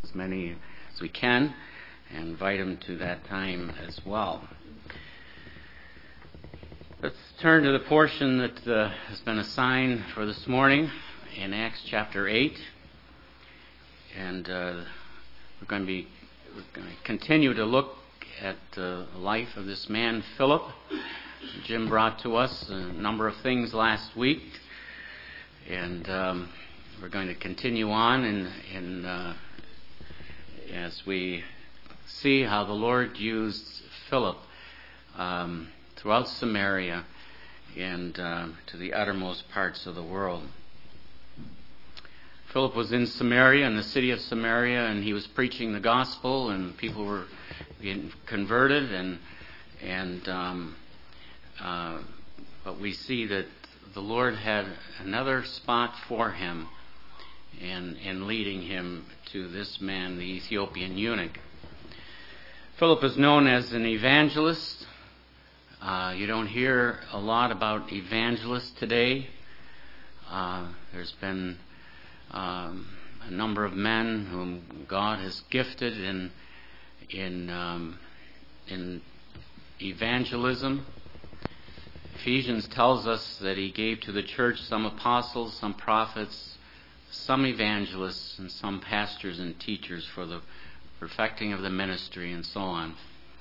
as many as we can and invite them to that time as well. Let's turn to the portion that has been assigned for this morning in Acts chapter 8. And we're going to continue to look at the life of this man, Philip. Jim brought to us a number of things last week, and we're going to continue on as we see how the Lord used Philip throughout Samaria and to the uttermost parts of the world. Philip was in Samaria, in the city of Samaria, and he was preaching the gospel, and people were getting converted. But we see that the Lord had another spot for him in leading him to this man, the Ethiopian eunuch. Philip is known as an evangelist. You don't hear a lot about evangelists today. There's been a number of men whom God has gifted in evangelism. Ephesians tells us that he gave to the church some apostles, some prophets, some evangelists, and some pastors and teachers for the perfecting of the ministry and so on.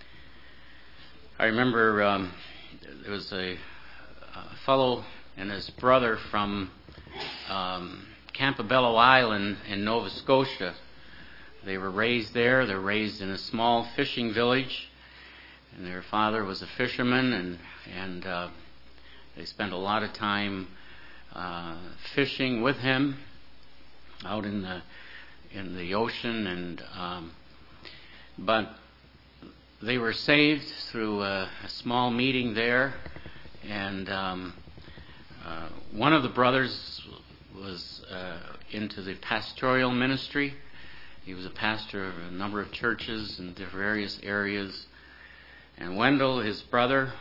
I remember there was a fellow and his brother from Campobello Island in Nova Scotia. They were raised there. They were raised in a small fishing village, and their father was a fisherman, and they spent a lot of time fishing with him out in the ocean, but they were saved through a small meeting there, and one of the brothers was into the pastoral ministry. He was a pastor of a number of churches in the various areas. And Wendell, his brother,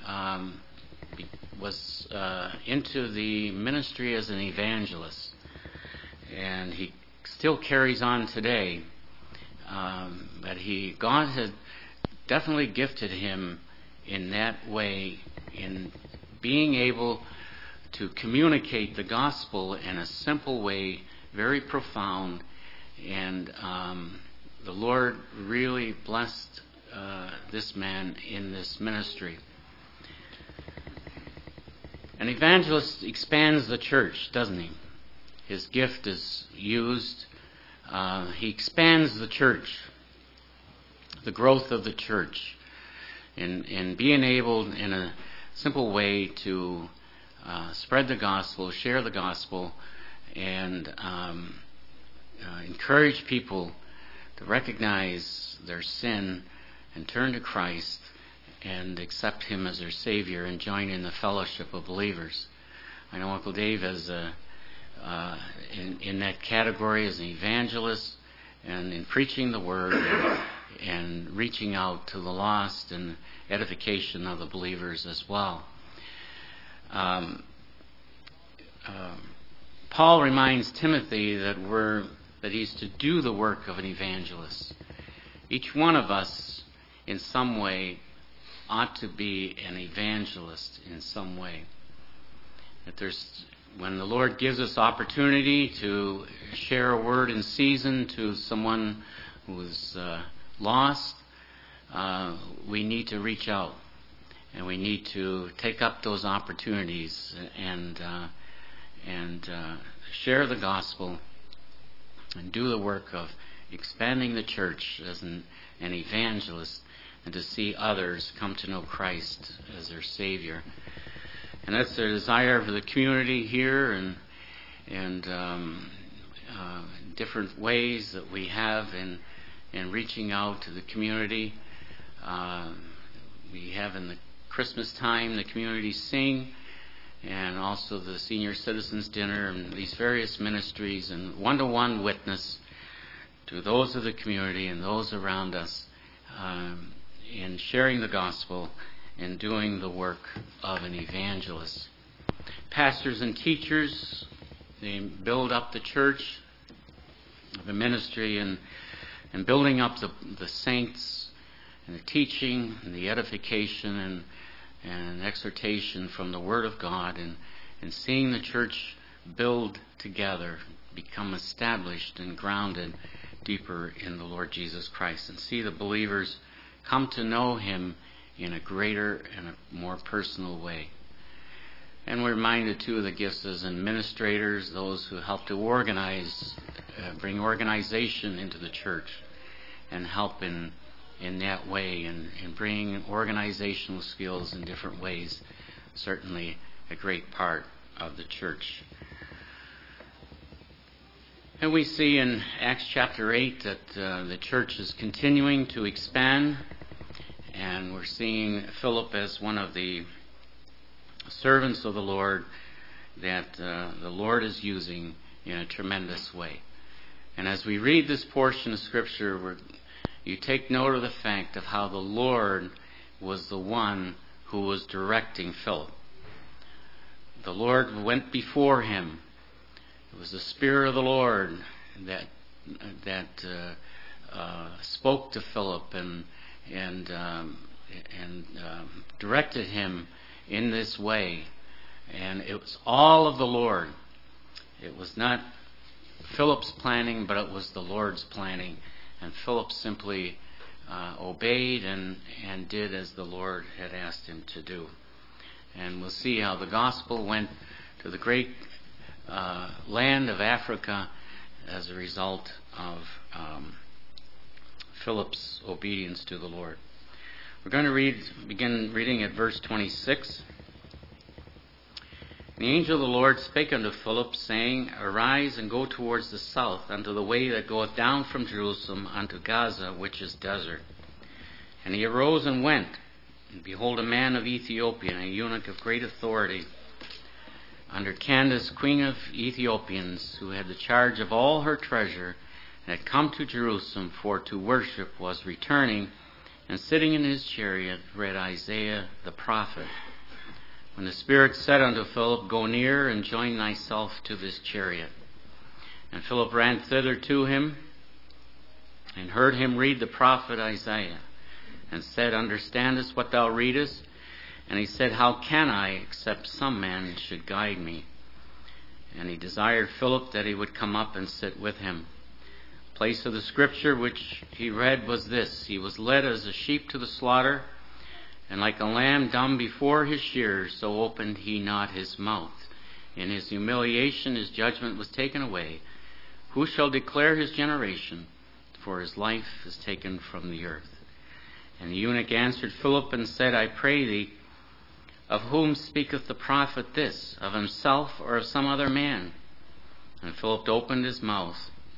was into the ministry as an evangelist. And he still carries on today. But God had definitely gifted him in that way, in being able to communicate the gospel in a simple way, very profound, and the Lord really blessed this man in this ministry. An evangelist expands the church, doesn't he? His gift is used. He expands the church, the growth of the church, in being able, in a simple way, to spread the gospel, share the gospel, and encourage people to recognize their sin and turn to Christ and accept Him as their Savior and join in the fellowship of believers. I know Uncle Dave is in that category as an evangelist and in preaching the Word and reaching out to the lost and edification of the believers as well. Paul reminds Timothy that he's to do the work of an evangelist. Each one of us, in some way, ought to be an evangelist in some way. When the Lord gives us opportunity to share a word in season to someone who is lost, we need to reach out. And we need to take up those opportunities and share the gospel and do the work of expanding the church as an evangelist, and to see others come to know Christ as their Savior. And that's the desire for the community here, and different ways that we have in reaching out to the community. We have in the Christmas time the community sing, and also the senior citizens dinner, and these various ministries, and one-to-one witness to those of the community and those around us in sharing the gospel and doing the work of an evangelist. Pastors and teachers, they build up the church, the ministry, and and building up the saints, and the teaching and the edification and exhortation from the Word of God, and seeing the church build together, become established and grounded deeper in the Lord Jesus Christ, and see the believers come to know Him in a greater and a more personal way. And we're reminded too of the gifts as administrators, those who help to organize, bring organization into the church, and help in that way, and bring organizational skills in different ways. Certainly a great part of the church. And we see in Acts chapter 8 that the church is continuing to expand, and we're seeing Philip as one of the servants of the Lord that the Lord is using in a tremendous way. And as we read this portion of Scripture, you take note of the fact of how the Lord was the one who was directing Philip. The Lord went before him. It was the Spirit of the Lord that spoke to Philip and directed him in this way. And it was all of the Lord. It was not Philip's planning, but it was the Lord's planning. And Philip simply obeyed and did as the Lord had asked him to do. And we'll see how the gospel went to the great land of Africa as a result of Philip's obedience to the Lord. We're going to begin reading at verse 26. The angel of the Lord spake unto Philip, saying, Arise and go towards the south, unto the way that goeth down from Jerusalem unto Gaza, which is desert. And he arose and went. And behold, a man of Ethiopia, a eunuch of great authority, under Candace, queen of Ethiopians, who had the charge of all her treasure, and had come to Jerusalem for to worship, was returning, and sitting in his chariot read Isaiah the prophet. When the Spirit said unto Philip, Go near and join thyself to this chariot. And Philip ran thither to him, and heard him read the prophet Isaiah, and said, Understandest what thou readest? And he said, How can I, except some man should guide me? And he desired Philip that he would come up and sit with him. The place of the scripture which he read was this: He was led as a sheep to the slaughter, and like a lamb dumb before his shearers, so opened he not his mouth. In his humiliation his judgment was taken away. Who shall declare his generation? For his life is taken from the earth. And the eunuch answered Philip and said, I pray thee, of whom speaketh the prophet this? Of himself or of some other man? And Philip opened his mouth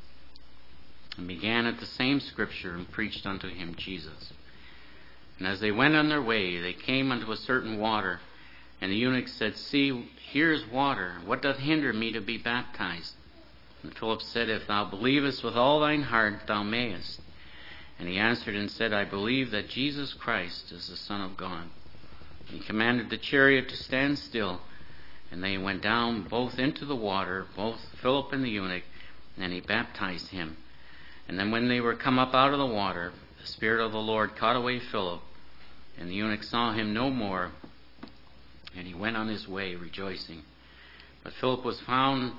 and began at the same scripture and preached unto him Jesus. And as they went on their way, they came unto a certain water. And the eunuch said, See, here is water. What doth hinder me to be baptized? And Philip said, If thou believest with all thine heart, thou mayest. And he answered and said, I believe that Jesus Christ is the Son of God. And he commanded the chariot to stand still. And they went down both into the water, both Philip and the eunuch, and he baptized him. And then when they were come up out of the water, the Spirit of the Lord caught away Philip, and the eunuch saw him no more, and he went on his way rejoicing. But Philip was found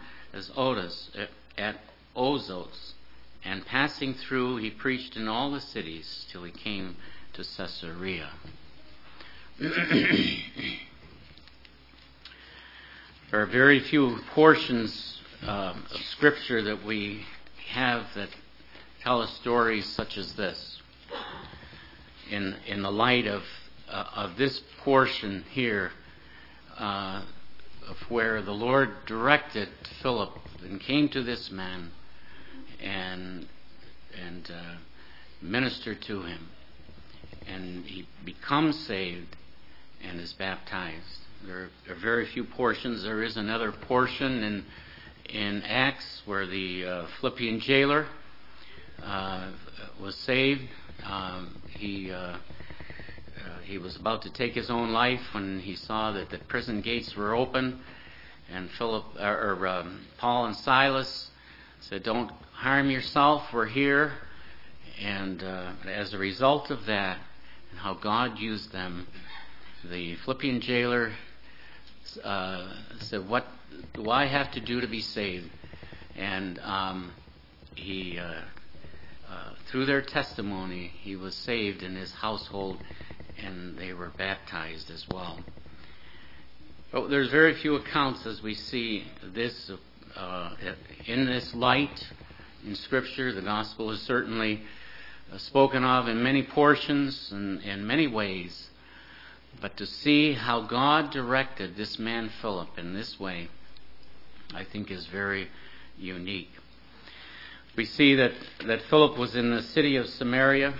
at Azotus, and passing through, he preached in all the cities till he came to Caesarea. There are very few portions of Scripture that we have that tell us stories such as this. In the light of this portion here, of where the Lord directed Philip and came to this man and ministered to him, and he becomes saved and is baptized. There are very few portions. There is another portion in Acts where the Philippian jailer was saved. He was about to take his own life when he saw that the prison gates were open, and Paul and Silas said, Don't harm yourself, we're here. And as a result of that, and how God used them, the Philippian jailer said, "What do I have to do to be saved?" And he, through their testimony, he was saved in his household, and they were baptized as well. But there's very few accounts as we see this in this light in Scripture. The gospel is certainly spoken of in many portions and in many ways. But to see how God directed this man Philip in this way, I think is very unique. We see that Philip was in the city of Samaria,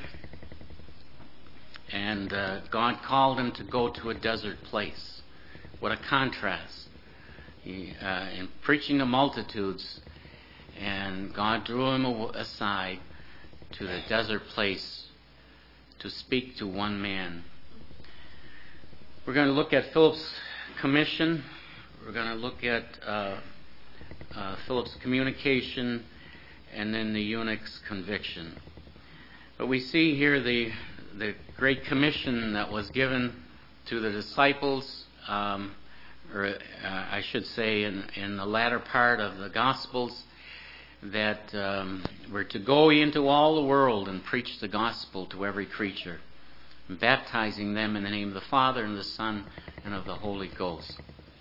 and God called him to go to a desert place. What a contrast. In preaching to multitudes, and God drew him aside to the desert place to speak to one man. We're going to look at Philip's commission. We're going to look at Philip's communication, and then the eunuch's conviction. But we see here the great commission that was given to the disciples, or I should say in the latter part of the Gospels, that we're to go into all the world and preach the gospel to every creature, baptizing them in the name of the Father and the Son and of the Holy Ghost.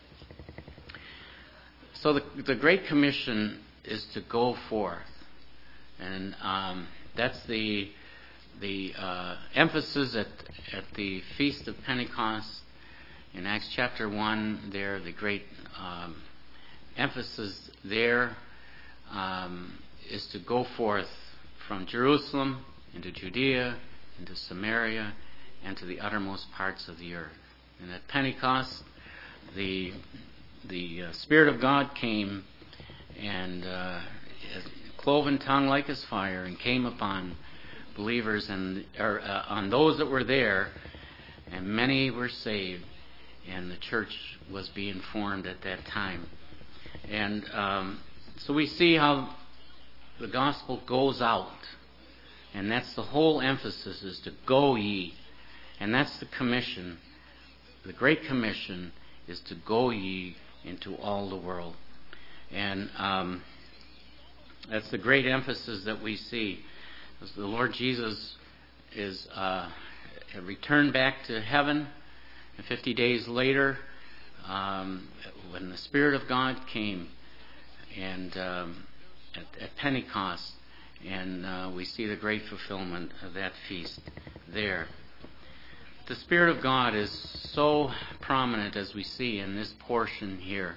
So the Great Commission is to go forth, and that's the emphasis at the Feast of Pentecost in Acts chapter 1. There, the great emphasis there is to go forth from Jerusalem into Judea, into Samaria, and to the uttermost parts of the earth. And at Pentecost, the Spirit of God came, and a cloven tongue like as fire, and came upon believers and on those that were there, and many were saved, and the church was being formed at that time. And so we see how the gospel goes out, and that's the whole emphasis, is to go ye. And that's the commission. The Great Commission is to go ye into all the world. And that's the great emphasis that we see. As the Lord Jesus is returned back to heaven, and 50 days later, when the Spirit of God came, and at Pentecost, and we see the great fulfillment of that feast there. The Spirit of God is so prominent, as we see in this portion here.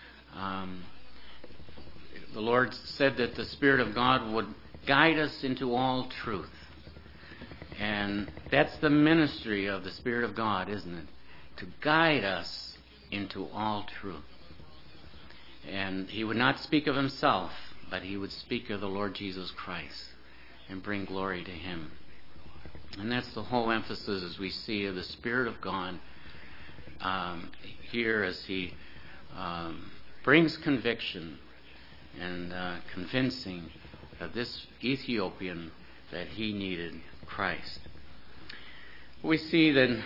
The Lord said that the Spirit of God would guide us into all truth. And that's the ministry of the Spirit of God, isn't it? To guide us into all truth. And He would not speak of Himself, but He would speak of the Lord Jesus Christ and bring glory to Him. And that's the whole emphasis, as we see, of the Spirit of God here, as He brings conviction and convincing of this Ethiopian that he needed Christ. We see that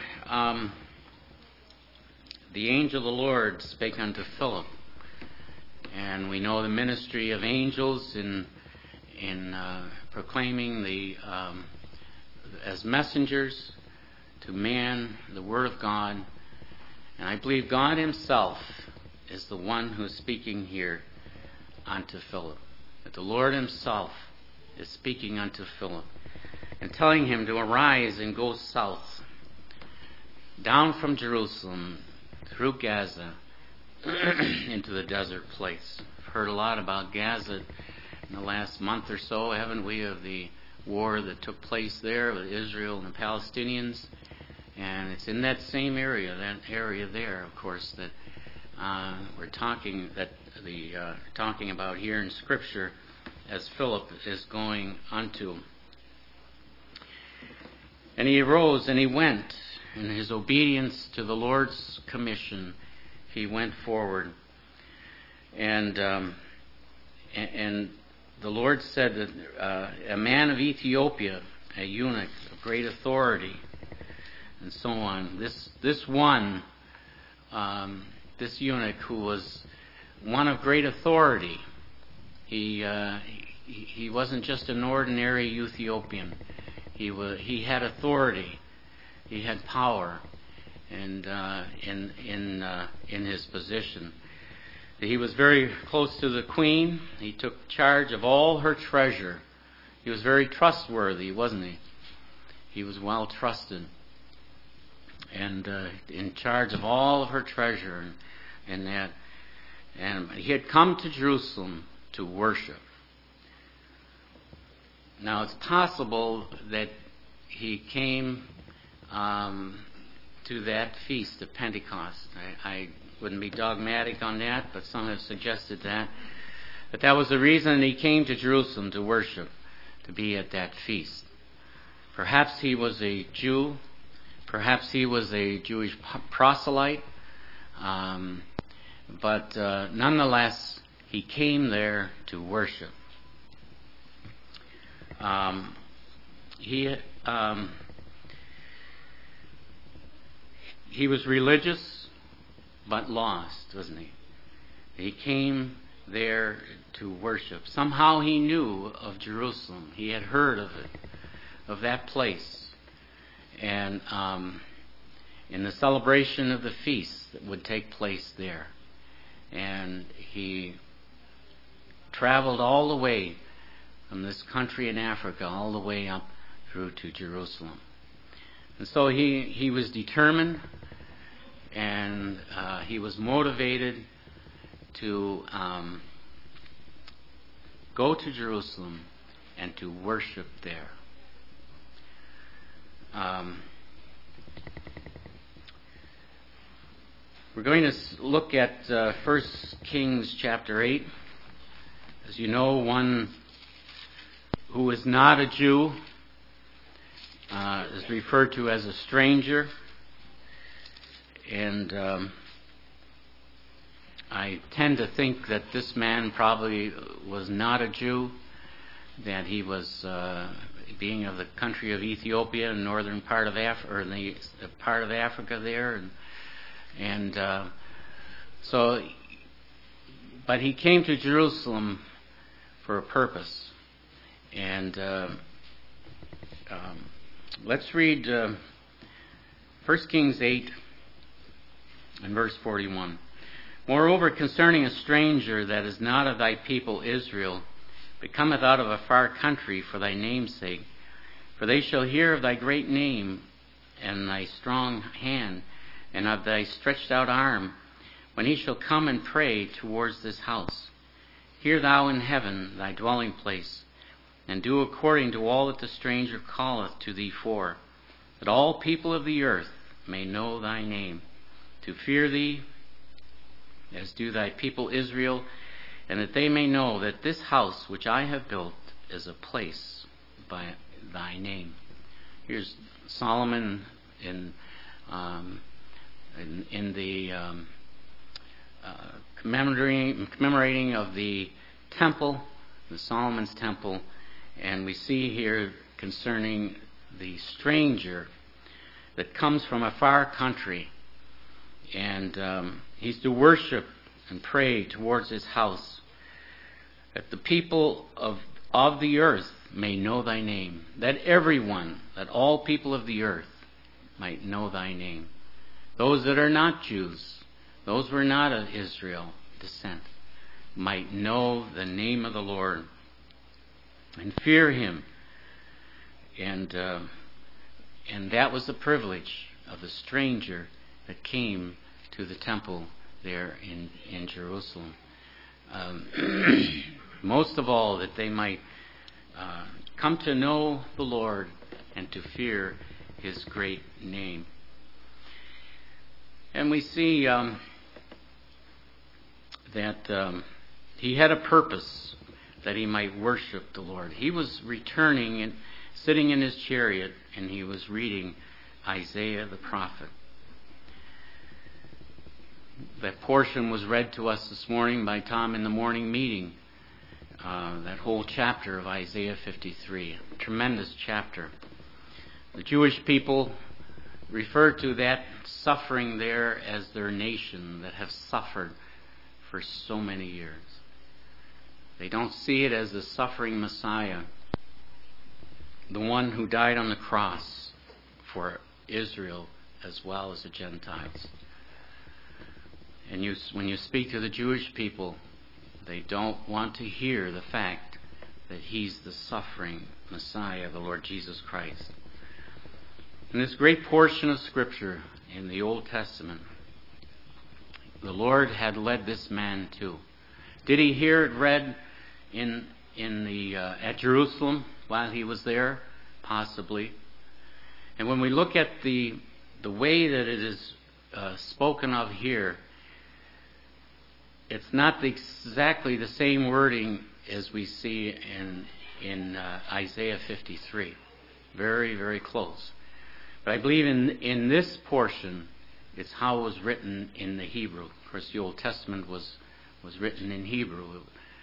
the angel of the Lord spake unto Philip, and we know the ministry of angels in proclaiming as messengers to man the Word of God. And I believe God Himself is the one who is speaking here unto Philip. That the Lord Himself is speaking unto Philip and telling him to arise and go south, down from Jerusalem, through Gaza, into the desert place. I've heard a lot about Gaza in the last month or so, haven't we, of the war that took place there with Israel and the Palestinians. And it's in that same area, there, of course, that we're talking about here in Scripture, as Philip is going unto. And he arose and he went, in his obedience to the Lord's commission, he went forward. And the Lord said that a man of Ethiopia, a eunuch of great authority, and so on. This eunuch who was one of great authority. He wasn't just an ordinary Ethiopian. He had authority. He had power, and in his position. He was very close to the queen. He took charge of all her treasure. He was very trustworthy, wasn't he? He was well trusted, and in charge of all of her treasure, and that. And he had come to Jerusalem to worship. Now it's possible that he came to that feast of Pentecost. I wouldn't be dogmatic on that, but some have suggested that. But that was the reason he came to Jerusalem to worship, to be at that feast. Perhaps he was a Jew. Perhaps he was a Jewish proselyte. But nonetheless, he came there to worship. He was religious, but lost, wasn't he? He came there to worship. Somehow he knew of Jerusalem. He had heard of it, of that place. And in the celebration of the feast that would take place there. And he traveled all the way from this country in Africa, all the way up through to Jerusalem. And so he was determined, and he was motivated to go to Jerusalem and to worship there. We're going to look at 1 Kings chapter 8. As you know, one who is not a Jew is referred to as a stranger. And I tend to think that this man probably was not a Jew, that he was being of the country of Ethiopia, northern part of Africa, or the part of Africa there, and so, but he came to Jerusalem for a purpose. And let's read 1 Kings 8 and verse 41. Moreover, concerning a stranger that is not of thy people Israel, but cometh out of a far country for thy name's sake, for they shall hear of thy great name and thy strong hand, and of thy stretched out arm, when he shall come and pray towards this house. Hear thou in heaven thy dwelling place, and do according to all that the stranger calleth to thee for, that all people of the earth may know thy name, to fear thee, as do thy people Israel, and that they may know that this house which I have built is a place by thy name. Here's Solomon in the commemorating of the temple, the Solomon's temple, and we see here concerning the stranger that comes from a far country, and he's to worship and pray towards his house, that the people of the earth may know thy name, that everyone, that all people of the earth might know thy name. Those that are not Jews, those who are not of Israel descent, might know the name of the Lord and fear him. And that was the privilege of the stranger that came to the temple there in Jerusalem. Most of all, that they might come to know the Lord and to fear his great name. And we see that he had a purpose, that he might worship the Lord. He was returning and sitting in his chariot, and he was reading Isaiah the prophet. That portion was read to us this morning by Tom in the morning meeting. that whole chapter of Isaiah 53. A tremendous chapter. The Jewish people refer to that suffering there as their nation that have suffered for so many years. They don't see it as the suffering Messiah, the one who died on the cross for Israel as well as the Gentiles. And when you speak to the Jewish people, they don't want to hear the fact that He's the suffering Messiah, the Lord Jesus Christ. In this great portion of Scripture in the Old Testament, the Lord had led this man too. Did He hear it read at Jerusalem while He was there? Possibly. And when we look at the way that it is spoken of here, it's not exactly the same wording as we see in Isaiah 53. Very, very close. But I believe in this portion, it's how it was written in the Hebrew. Of course, the Old Testament was written in Hebrew,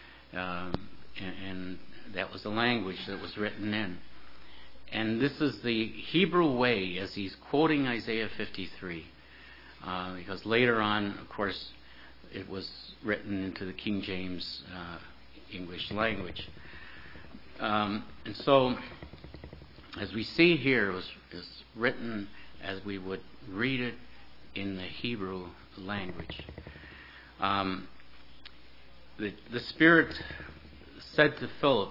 and that was the language that was written in. And this is the Hebrew way as he's quoting Isaiah 53, because later on, of course, it was written into the King James English language. And so, as we see here, it's written as we would read it in the Hebrew language. The Spirit said to Philip,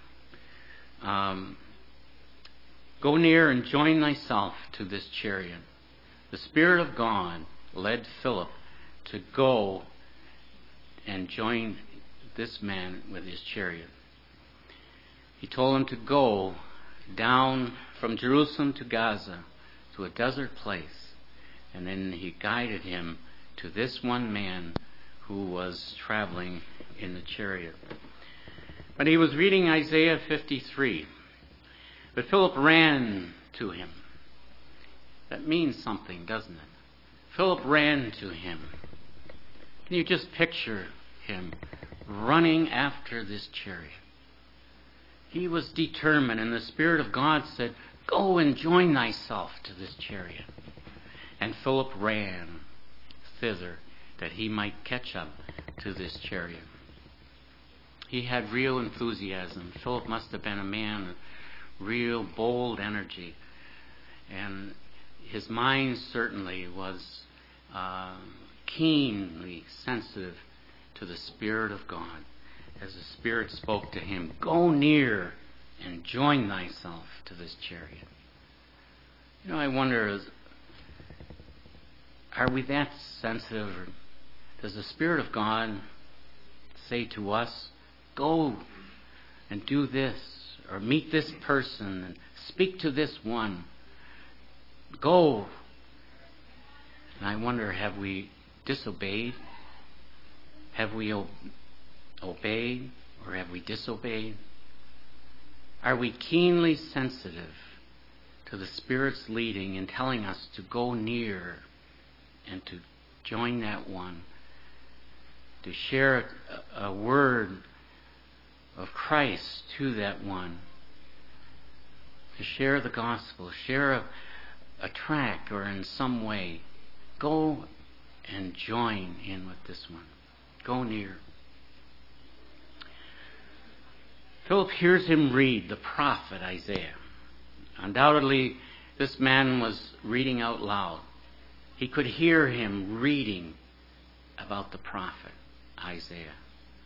"Go near and join thyself to this chariot." The Spirit of God led Philip to go and join this man with his chariot. He told him to go down from Jerusalem to Gaza, to a desert place, and then he guided him to this one man who was traveling in the chariot. But he was reading Isaiah 53. But Philip ran to him. That means something, doesn't it? Philip ran to him. Can you just picture him running after this chariot? He was determined, and the Spirit of God said, "Go and join thyself to this chariot." And Philip ran thither that he might catch up to this chariot. He had real enthusiasm. Philip must have been a man of real bold energy. And his mind certainly was keenly sensitive to the Spirit of God. As the Spirit spoke to him, "Go near and join thyself to this chariot." You know, I wonder, are we that sensitive? Or does the Spirit of God say to us, "Go and do this," or "Meet this person and speak to this one"? Go. And I wonder, have we disobeyed? Have we obeyed, or have we disobeyed? Are we keenly sensitive to the Spirit's leading in telling us to go near and to join that one, to share a word of Christ to that one, to share the gospel, share a tract or in some way? Go and join in with this one. Go near. Philip hears him read the prophet Isaiah. Undoubtedly, this man was reading out loud. He could hear him reading about the prophet Isaiah.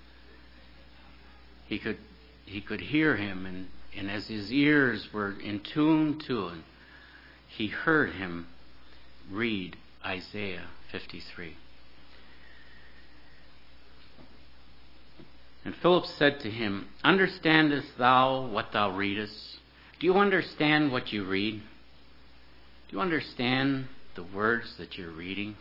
He could hear him, and as his ears were in tune to it, he heard him read Isaiah 53. And Philip said to him, "Understandest thou what thou readest?" Do you understand what you read? Do you understand the words that you're reading?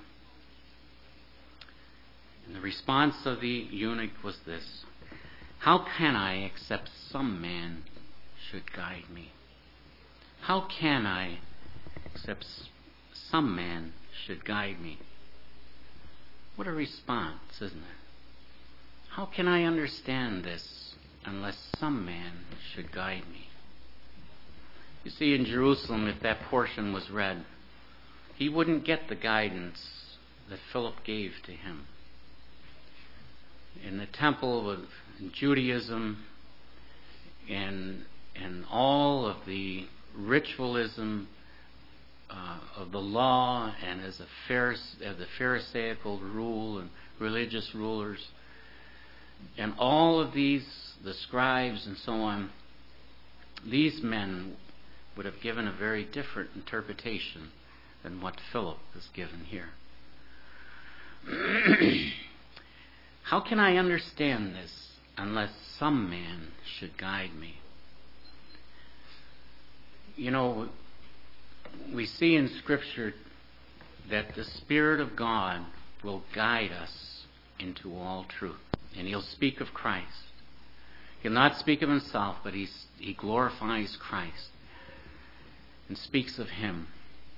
And the response of the eunuch was this: "How can I except some man should guide me?" How can I except some man should guide me? What a response, isn't it? How can I understand this unless some man should guide me. You see, in Jerusalem, if that portion was read, he wouldn't get the guidance that Philip gave to him. In the temple of Judaism and all of the ritualism of the law, and as the Pharisaical rule and religious rulers, and all of these, the scribes and so on, these men would have given a very different interpretation than what Philip is given here. How can I understand this unless some man should guide me? You know, we see in Scripture that the Spirit of God will guide us into all truth. And He'll speak of Christ. He'll not speak of Himself, but He glorifies Christ and speaks of Him.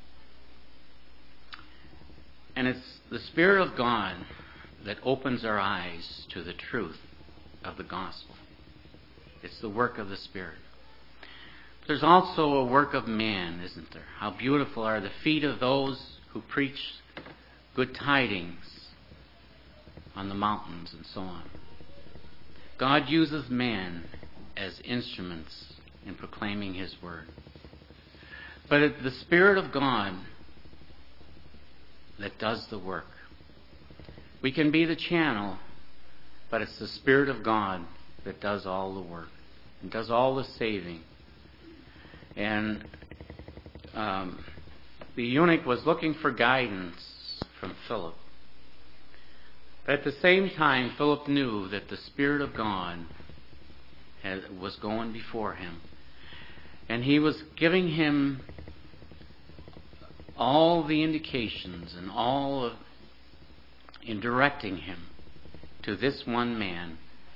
And it's the Spirit of God that opens our eyes to the truth of the gospel. It's the work of the Spirit. There's also a work of man, isn't there? How beautiful are the feet of those who preach good tidings on the mountains and so on. God uses man as instruments in proclaiming His word. But it's the Spirit of God that does the work. We can be the channel, but it's the Spirit of God that does all the work and does all the saving. And the eunuch was looking for guidance from Philip. But at the same time, Philip knew that the Spirit of God was going before him. And he was giving him all the indications and in directing him to this one man,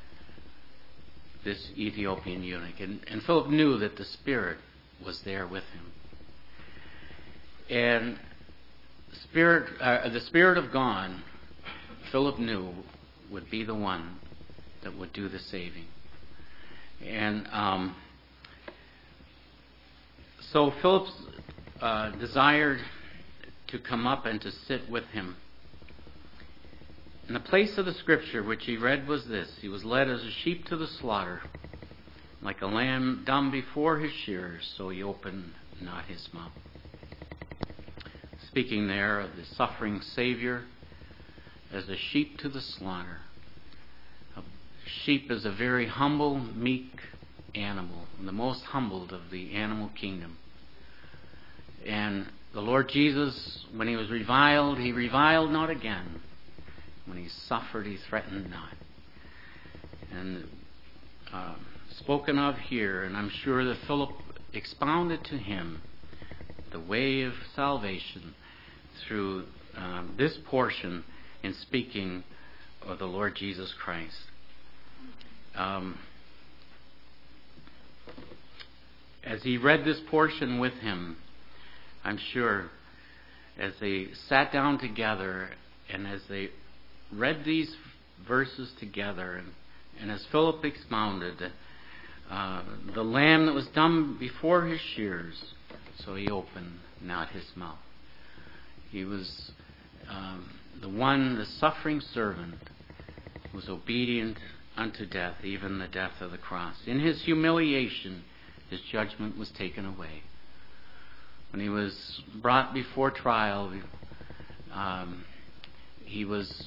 this Ethiopian eunuch. And Philip knew that the Spirit was there with him. And the Spirit of God, Philip knew, would be the one that would do the saving. And so Philip desired to come up and to sit with him. And the place of the Scripture which he read was this: He was led as a sheep to the slaughter, like a lamb dumb before his shearers, so he opened not his mouth. Speaking there of the suffering Savior as a sheep to the slaughter. A sheep is a very humble, meek animal, the most humbled of the animal kingdom. And the Lord Jesus, when He was reviled, He reviled not again. When He suffered, He threatened not. And spoken of here, and I'm sure that Philip expounded to him the way of salvation through this portion in speaking of the Lord Jesus Christ. As he read this portion with him, I'm sure, as they sat down together and as they read these verses together, and as Philip expounded, the lamb that was dumb before his shears, so he opened not his mouth. He was the suffering servant, was obedient unto death, even the death of the cross. In his humiliation, his judgment was taken away. When he was brought before trial, he was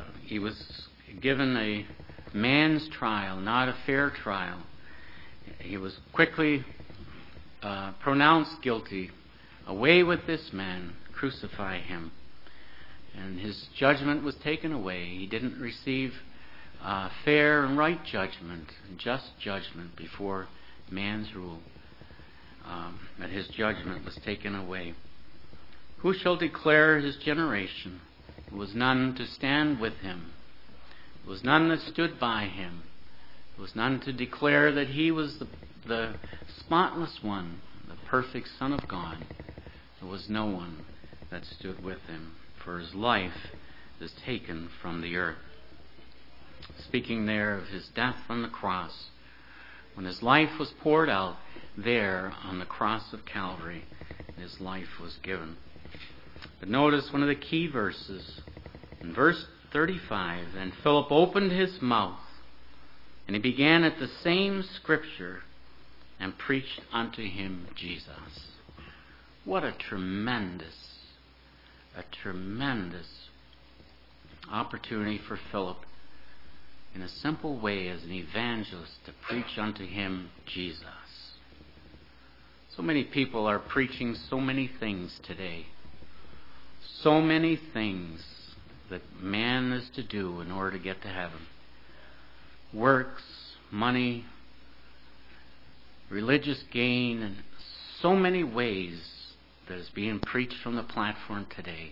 given a man's trial, not a fair trial. He was quickly pronounced guilty. Away with this man, crucify him. And his judgment was taken away. He didn't receive fair and right judgment, just judgment before man's rule. But his judgment was taken away. Who shall declare his generation? There was none to stand with him. There was none that stood by him. There was none to declare that he was the spotless one, the perfect Son of God. There was no one that stood with him, for his life is taken from the earth. Speaking there of his death on the cross, when his life was poured out there on the cross of Calvary, and his life was given. But notice one of the key verses. In verse 35, "Then Philip opened his mouth, and he began at the same scripture, and preached unto him Jesus." What a tremendous opportunity for Philip, in a simple way as an evangelist, to preach unto him Jesus. So many people are preaching so many things today. So many things that man is to do in order to get to heaven. Works, money, religious gain, and so many ways that is being preached from the platform today.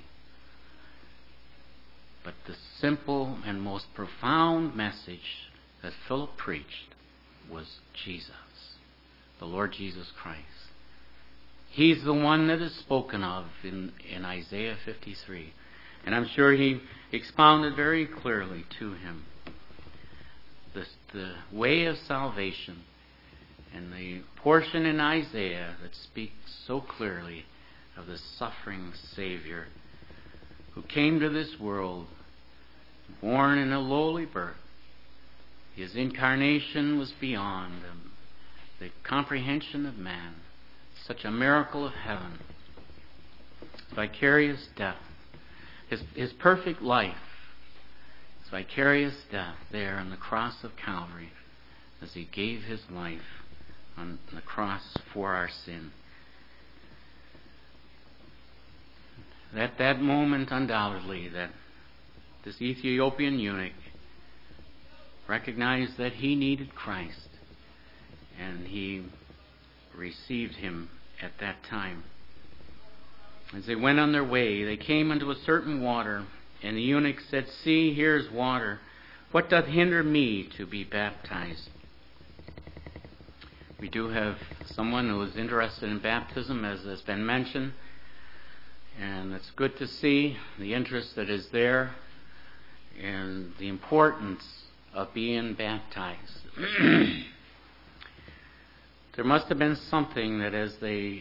But the simple and most profound message that Philip preached was Jesus, the Lord Jesus Christ. He's the one that is spoken of in Isaiah 53. And I'm sure he expounded very clearly to him the way of salvation, and the portion in Isaiah that speaks so clearly of the suffering Savior who came to this world, born in a lowly birth. His incarnation was beyond the comprehension of man. Such a miracle of heaven. Vicarious death. His perfect life. His vicarious death there on the cross of Calvary as he gave his life on the cross for our sin. At that moment, undoubtedly, that this Ethiopian eunuch recognized that he needed Christ, and he received him at that time. As they went on their way, they came unto a certain water, and the eunuch said, "See, here is water. What doth hinder me to be baptized?" We do have someone who is interested in baptism, as has been mentioned, and it's good to see the interest that is there and the importance of being baptized. There must have been something that as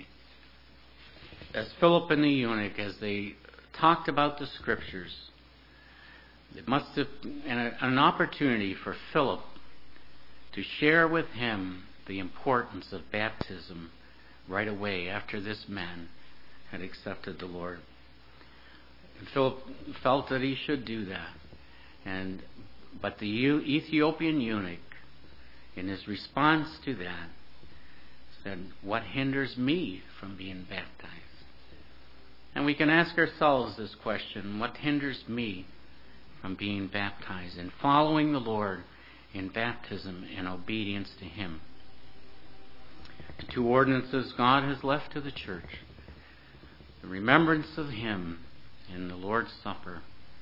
Philip and the eunuch, as they talked about the Scriptures, it must have been an opportunity for Philip to share with him the importance of baptism right away after this man had accepted the Lord. And Philip felt that he should do that. But the Ethiopian eunuch, in his response to that, said, "What hinders me from being baptized?" And we can ask ourselves this question: what hinders me from being baptized and following the Lord in baptism and obedience to Him? The two ordinances God has left to the church: the remembrance of Him in the Lord's Supper,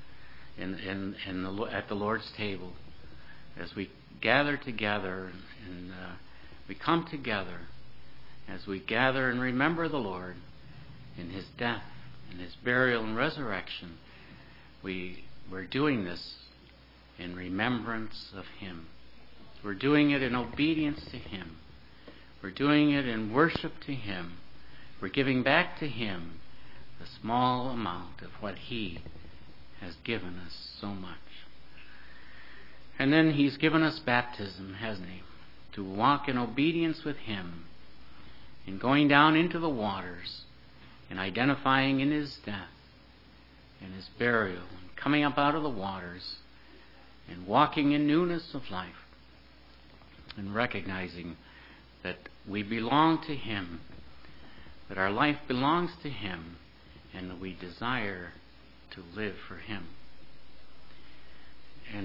at the Lord's table, as we gather together and we come together, as we gather and remember the Lord in His death and His burial and resurrection. We're doing this in remembrance of Him. We're doing it in obedience to Him. We're doing it in worship to Him. We're giving back to Him the small amount of what He has given us so much. And then He's given us baptism, hasn't He? To walk in obedience with Him, in going down into the waters, and identifying in His death and His burial, and coming up out of the waters, and walking in newness of life, and recognizing that we belong to Him, that our life belongs to Him, and that we desire to live for Him. And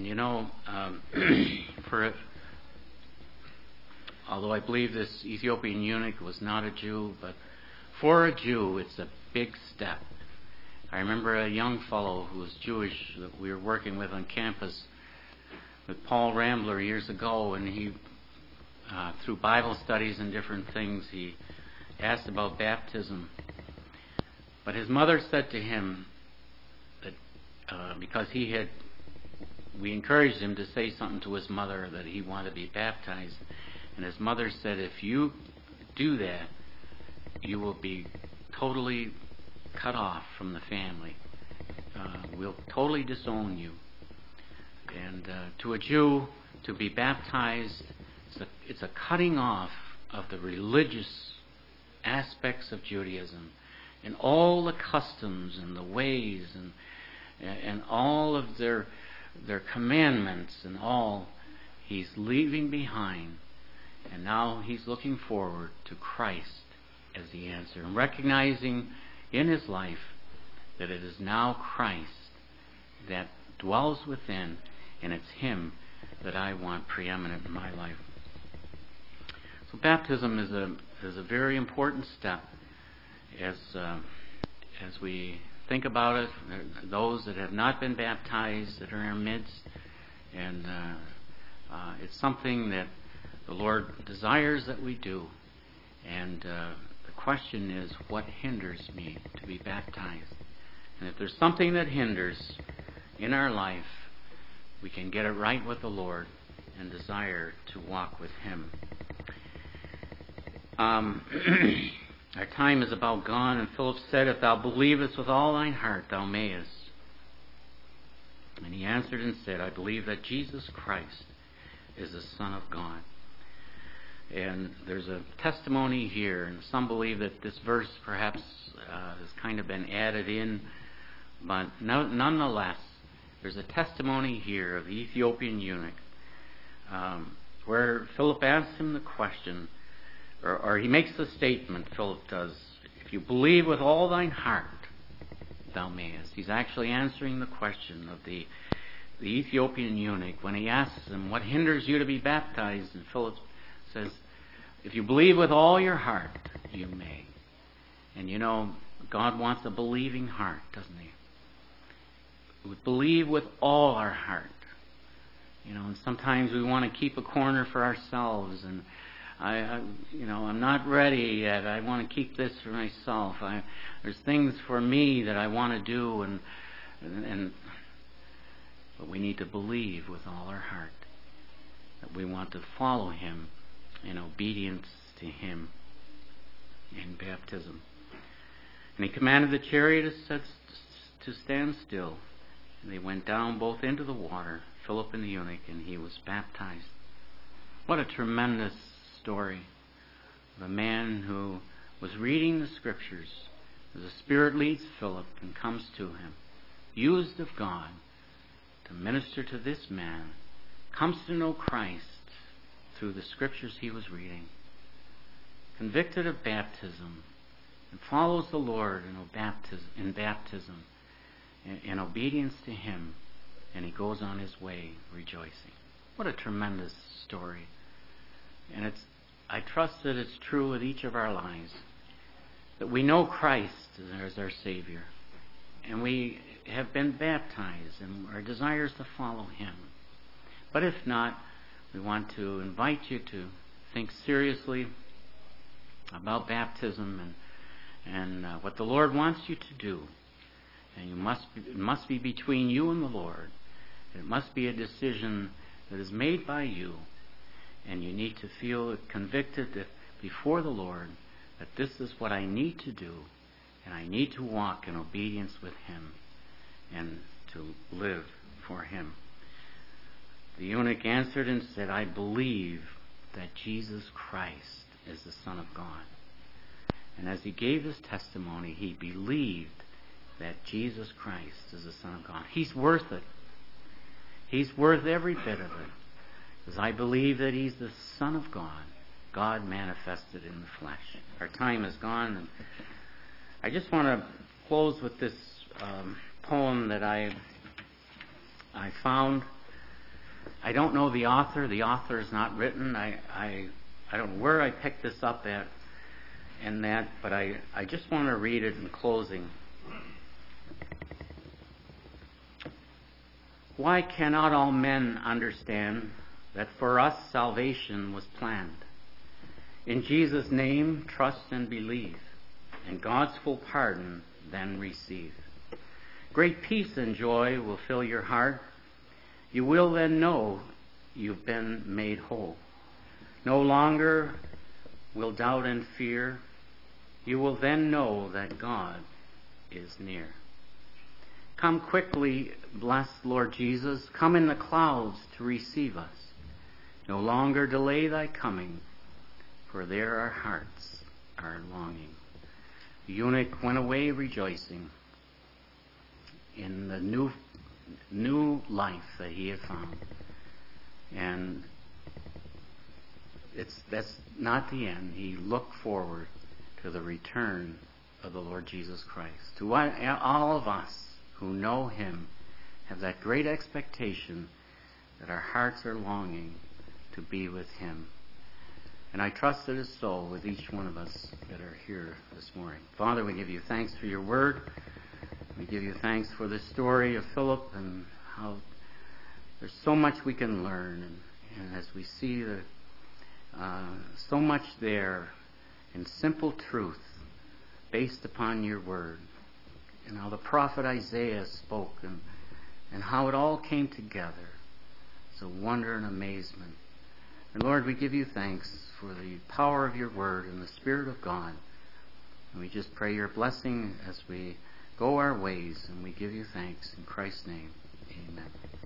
although I believe this Ethiopian eunuch was not a Jew, but for a Jew, it's a big step. I remember a young fellow who was Jewish that we were working with on campus with Paul Rambler years ago, and he, through Bible studies and different things, he asked about baptism. But his mother said to him that because we encouraged him to say something to his mother that he wanted to be baptized, And his mother said, if you do that, you will be totally cut off from the family. We'll totally disown you. And to a Jew, to be baptized, it's a cutting off of the religious aspects of Judaism and all the customs and the ways and all of their commandments and all. He's leaving behind, and now he's looking forward to Christ as the answer, and recognizing in his life that it is now Christ that dwells within, and it's him that I want preeminent in my life. So baptism is a very important step as we think about it. Those that have not been baptized that are in our midst, and it's something that the Lord desires that we do. And the question is, what hinders me to be baptized? And if there's something that hinders in our life, we can get it right with the Lord and desire to walk with him. Our time is about gone, and Philip said, if thou believest with all thine heart, thou mayest. And he answered and said, I believe that Jesus Christ is the Son of God. And there's a testimony here, and some believe that this verse perhaps has kind of been added in, but nonetheless, there's a testimony here of the Ethiopian eunuch, where Philip asks him the question, or he makes the statement, Philip does, if you believe with all thine heart, thou mayest. He's actually answering the question of the Ethiopian eunuch when he asks him, what hinders you to be baptized? And Philip says, if you believe with all your heart, you may. And you know, God wants a believing heart, doesn't he? We believe with all our heart. You know, and sometimes we want to keep a corner for ourselves, and I'm not ready yet. I want to keep this for myself. There's things for me that I want to do, but we need to believe with all our heart that we want to follow him in obedience to him in baptism. And he commanded the chariot to stand still. And they went down both into the water, Philip and the eunuch, and he was baptized. What a tremendous story of a man who was reading the Scriptures as the Spirit leads Philip and comes to him, used of God to minister to this man, comes to know Christ through the Scriptures he was reading, convicted of baptism, and follows the Lord in baptism, in obedience to him, and he goes on his way rejoicing. What a tremendous story. And I trust that it's true with each of our lives, that we know Christ as our Savior, and we have been baptized, and our desire is to follow him. But if not, we want to invite you to think seriously about baptism and what the Lord wants you to do. And it must be between you and the Lord. It must be a decision that is made by you. And you need to feel convicted that before the Lord that this is what I need to do. And I need to walk in obedience with him and to live for him. The eunuch answered and said, I believe that Jesus Christ is the Son of God. And as he gave his testimony, he believed that Jesus Christ is the Son of God. He's worth it. He's worth every bit of it. Because I believe that he's the Son of God, God manifested in the flesh. Our time is gone. And I just want to close with this poem that I found. I don't know the author. The author is not written. I don't know where I picked this up at and that, but I just want to read it in closing. Why cannot all men understand that for us salvation was planned? In Jesus' name trust and believe, and God's full pardon then receive. Great peace and joy will fill your heart. You will then know you've been made whole. No longer will doubt and fear. You will then know that God is near. Come quickly, blessed Lord Jesus. Come in the clouds to receive us. No longer delay thy coming, for there our hearts are longing. The eunuch went away rejoicing in the new life that he had found. And that's not the end. He looked forward to the return of the Lord Jesus Christ. To all of us who know him have that great expectation that our hearts are longing to be with him. And I trust it is so with each one of us that are here this morning. Father, we give you thanks for your word. We give you thanks for the story of Philip and how there's so much we can learn. And as we see so much there in simple truth based upon your word, and how the prophet Isaiah spoke, and how it all came together. It's a wonder and amazement. And Lord, we give you thanks for the power of your word and the Spirit of God. And we just pray your blessing as we go our ways, and we give you thanks in Christ's name. Amen.